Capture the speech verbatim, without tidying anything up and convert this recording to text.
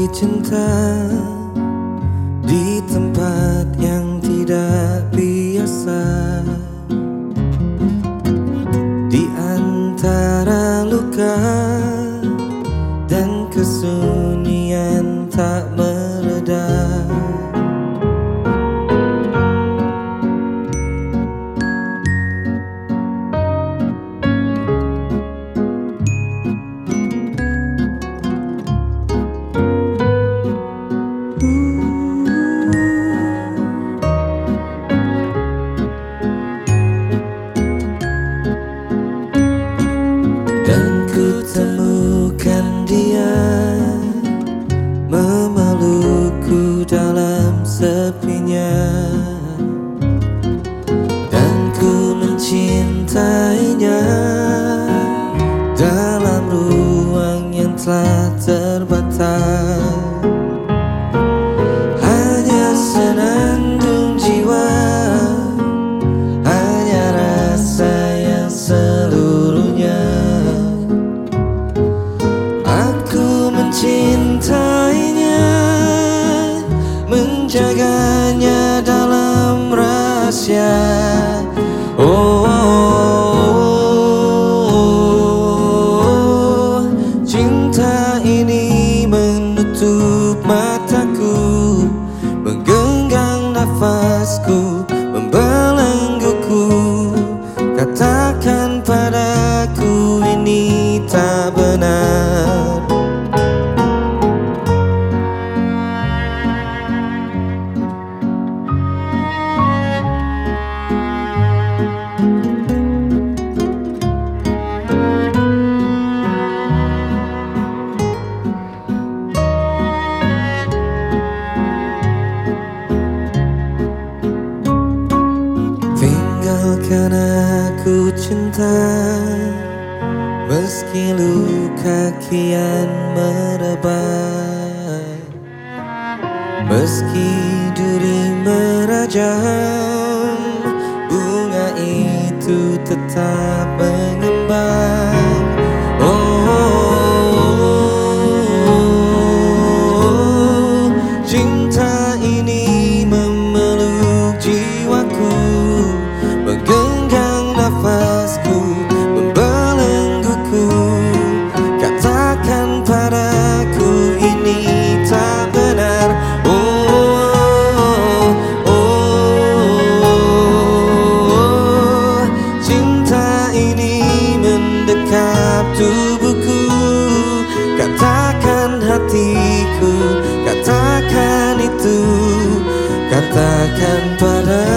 cinta di tempat yang tidak biasa, di antara luka dan kesunyian tak mereda. Dan ku temukan dia memelukku dalam sepinya, dan ku mencintainya dalam ruang yang telah terbatas. Hanya senandung jiwa, hanya rasa yang seluruhnya. Mencintainya, menjaganya dalam rahasia. Oh, oh, oh, cinta ini menutup mataku, menggenggam nafasku, membelengguku. Katakan padaku ini tak benar. Tinggalkan aku cinta, meski luka kian merebak, meski duri merajam, bunga itu tetap mengembang. Oh, oh, oh, cinta ini memeluk jiwaku, menggenggam nafasku, membelengguku. Katakan padaku ini tak benar. Oh, oh, oh, cinta ini mendekap tubuhku. Katakan hatiku, katakan itu, katakan padaku.